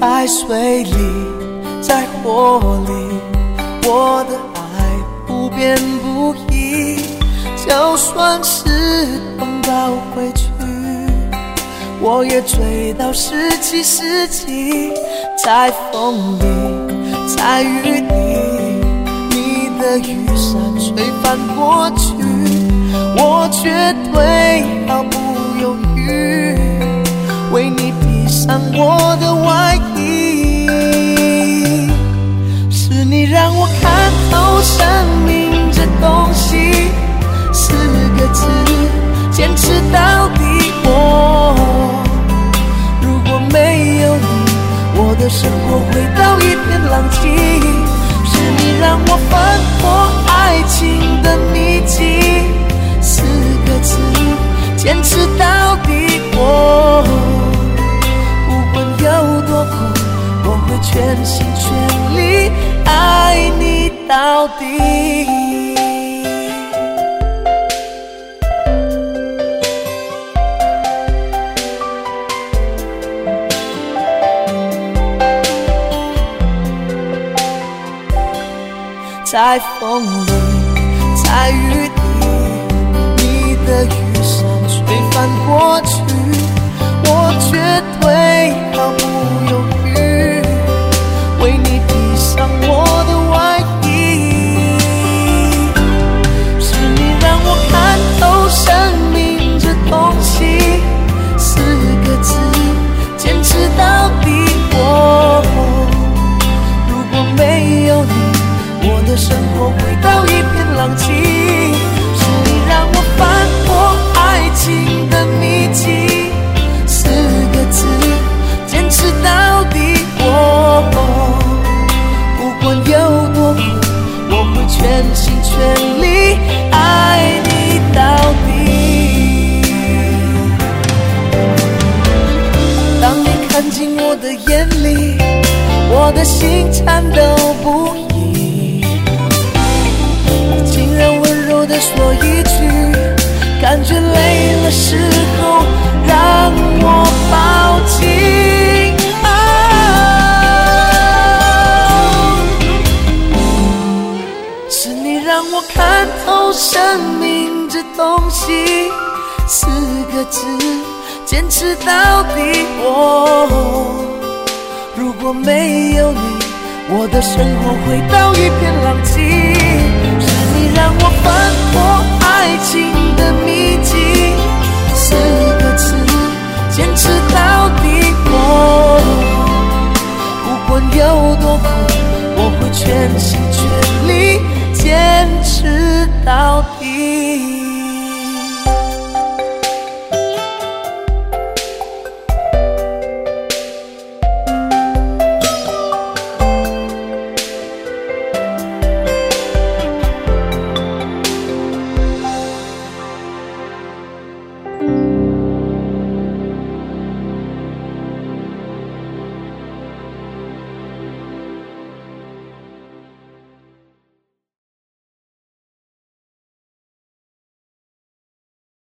在水里，在火里，我的爱不变不移。就算是碰到回去，我也追到十七世纪。在风里，在雨里，你的雨伞吹翻过去，我绝对毫不犹豫为你披上我的外衣。是你让我看透生命这东西，4个字，坚持到底。如果没有你，我的生活回到一片狼藉。是你让我翻破爱情的秘籍，4个字，坚持到底。不管有多苦，我会全心全力爱你到底。在风里，在雨里，你的雨伞吹翻过去，我绝对毫不犹豫为你披上我的外衣。是你让我看透生命这东西，4个字，坚持到底。如果没有你，我的生活回到一片狼藉。是你让我翻破爱情的秘籍，4个字，坚持到底。不管有多苦，我会全心全力爱你到底。当你看进我的眼里，我的心颤抖不已，竟然温柔地说一句，感觉累了时候让我抱紧。是你让我看透生命这东西，4个字，坚持到底。如果没有你，我的生活回到一片狼藉。是你让我翻破爱情的秘籍，4个字，坚持到底。不管有多苦，我会全心全